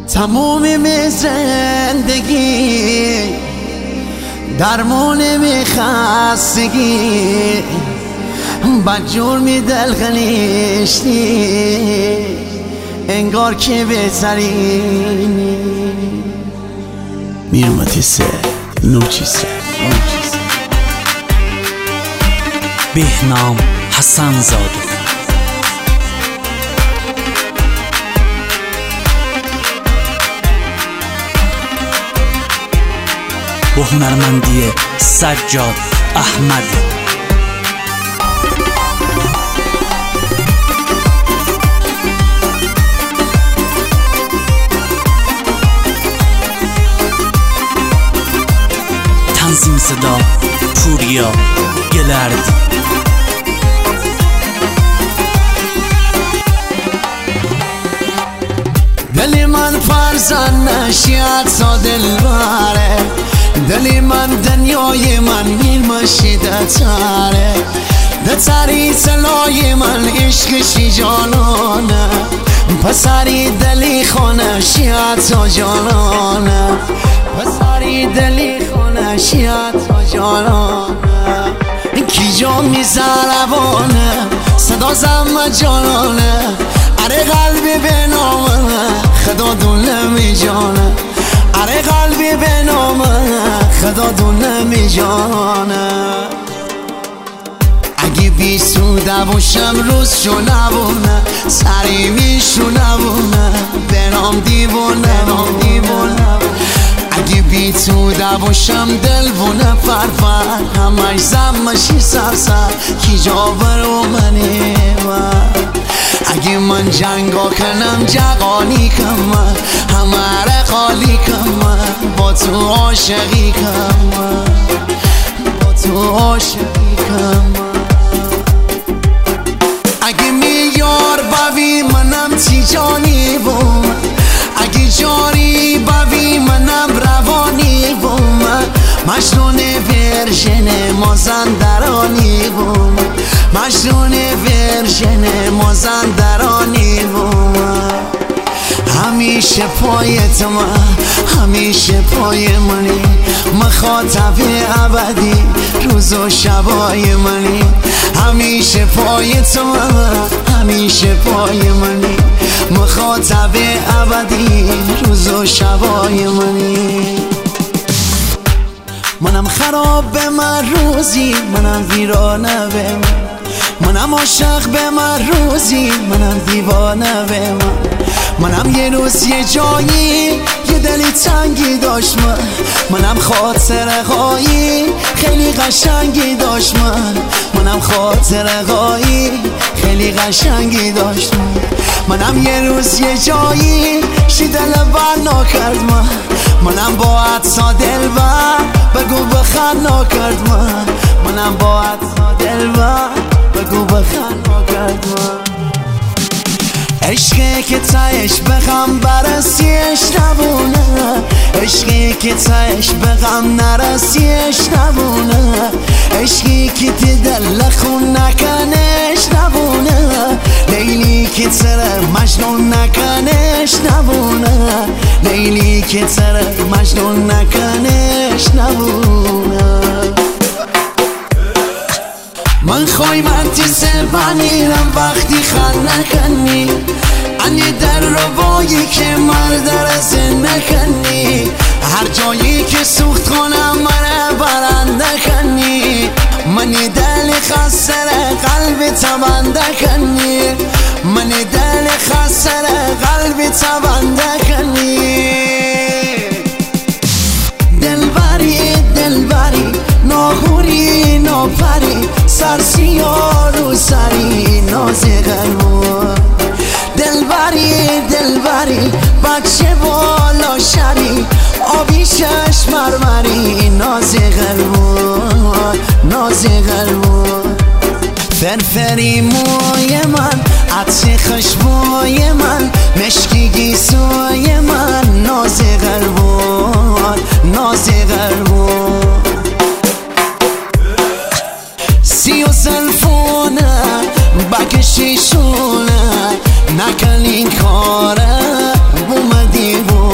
تموم زندگی درمان خستگی بدجور دل خلیشتی انگار که بهترینی میرمتیسه نوچیسه بهنام حسن زاده با هنرمندی سجاد احمدی. تنظیم صدا پوریا گلردی. دلی من فرزند نشید تا دل بره، دلی من دنیای من میرمشیده تره، دتری تلای من عشقشی جانانه، پسری دلی خانه شید تا جانانه، پسری دلی خانه شید تا جانانه. کی جا میزربانه صدا زم جانانه، اره قلبی به نامه خدا دونه می جانه، اره قلبی به نامه خدا دونه می جانه. اگه بی سوده باشم روز شو نبونه، سری میشو نبونه برام دیوونه اگه بی توده باشم دل بونه فرفر همش زمشی سرسر کی جا برو منی من. اگه من جنگا کنم جقانی کم همه رقالی کم با تو عاشقی کم با تو عاشقی کم. اگه میار بوی منم تی جانی بوم، اگه جاری بوی منم روانی بوم، مجنون ورژن مازندرانی بوم، مجنون ورژن مازندرانی بوم. همیشه پای تو من، همیشه پای منی، مخاطب ابدی روز و شبای منی، همیشه پای تو من، همیشه پای منی، مخاطب ابدی روز و شبای منی. منم خراب به من روزی، منم ویرانه به منم عاشق به من روزی، منم دیوانه به منم یه روز یه جایی یه دلی تنگی داشت منم خاطره هایی خیلی قشنگی داشت منم خاطره هایی خیلی قشنگی داشت منم یه روز یه جایی شی دل بنا کرد منم باید تا دل بگو بخنا کرد منم باید تا دل بگو بخنا کرد عشقی که تایش بغم برسیش نبونه، عشقی که تایش بغم نرسیش نبونه، عشقی که تی دل خون نکنش نبونه، لیلی که تره مجنون نکنش نبونه، لیلی که تره مجنون نکنش نبونه. من خوای من تی سربانیرم وقتی خند نکنی، انی در روایی که مرد رزه نکنی، هر جایی که سوخت کنم من برنده کنی، منی دل خسر قلبی تبنده کنی، منی دل خسر قلبی تبنده کنی. دلبری ناهوری ناپری سرسیا رو سری ناز قلبو، دلبری بچه بالا شری آبی شش مرمری ناز قلبو فرفری موی من عطر خشبوی من مشکی گیسوی من ناز قلبو سی و زلفونه بکشیشونه نکن این کاره اومدی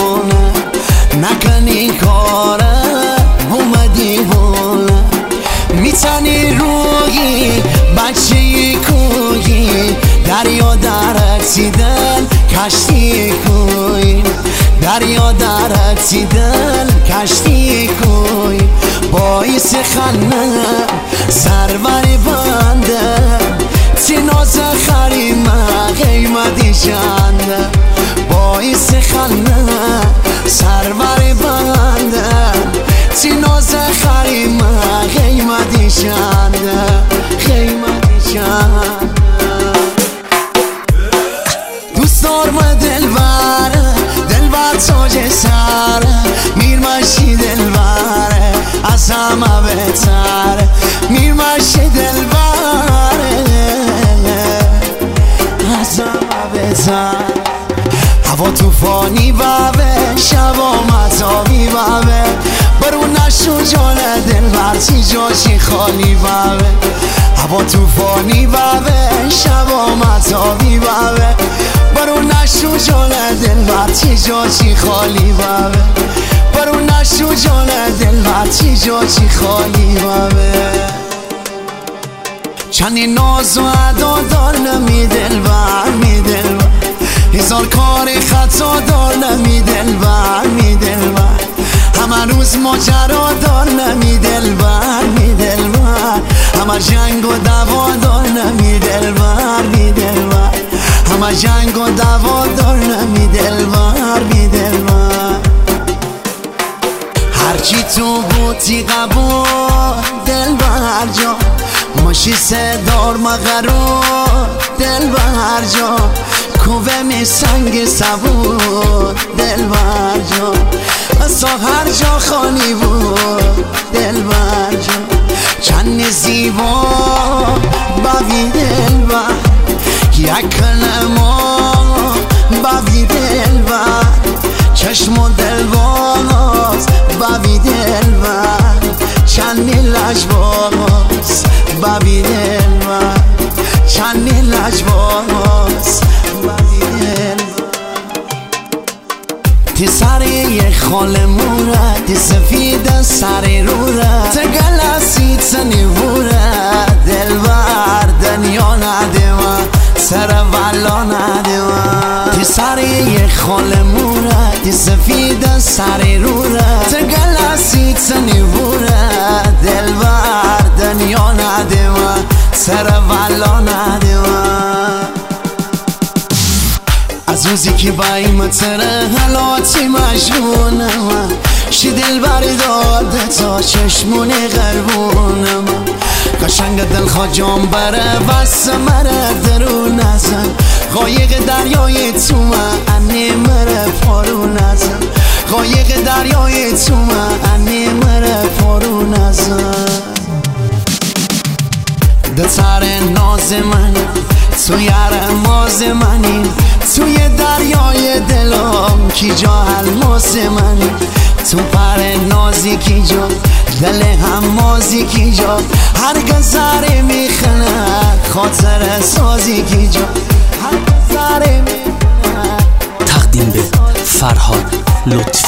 رسیدن کشتی کوی، دریا در رسیدن کشتی کوی، باعث خنده سرور بنده تناز خریم قیمتی شنده، باعث خنده سرور بنده تناز خریم قیمتی شنده، قیمتی شنده. دوست دارم دلبره دلبر تاج سره، میرمشی دلبره از همه بهتره، میرمشی دلبره از همه بهتره. هوا توفانی بابه شبا مطابی بابه، برو نشو جان دلبر چی جاشی خالی بابه. هوا توفانی بابه شبا مطابی بابه، برو نشو جان دلبر چی جاشی خالی بابه، برو نشو جان دلبر چی جاشی خالی بابه. چندی ناز و ادا دار می دلبر می دلبر، هزار کار خطا دار نمی دلبر می دلبر، همه روز ماجرا دار نمی دلبر می دلبر، همه جنگ و دعوا دار نمی دلبر می دلبر، همه جنگ و دعوا دار نمی دلبر می دلبر. هرچی تو بودی قبول دلبر جان، ماشی صدار مغرور دلبر جان، کوه می سنگ سبود دلبر جان، اصلا هر جا خالی بود دلبر جان. چند زیبا باوی دلبر، یک کلمه باوی دلبر، چشم و دلواز باوی دلبر، چند لجباز باوی دلبر، چند لجباز باوی دلبر. تی سر یک خال موره، تی سفید سر روره، تگلسی تنیوره دلبر دنیا ندیوه سر والا ندیوه. تی سر یک خال موره، تی سفید سر روره، تگلسی تنیوره دلبر دنیا ندیوه سر والا ندیوه. از روزی که بایم تره حالاتی مجبونم، شی دل برداده تا چشمون غربونم، قشنگ دل خواجام بره وست مره درون ازم، قایق دریای تو انی مره پارون ازم، قایق دریای تو انی مره پارون ازم. دتر ناز من تو یار ماز منی، توی دریای دلم کی جا الماس منی، تو پر نازی کی جا دل همازی کی جا، هر گذره میخنه خاطر سازی کی جا، هر گذره میخنه. تقدیم به فرهاد لطفی.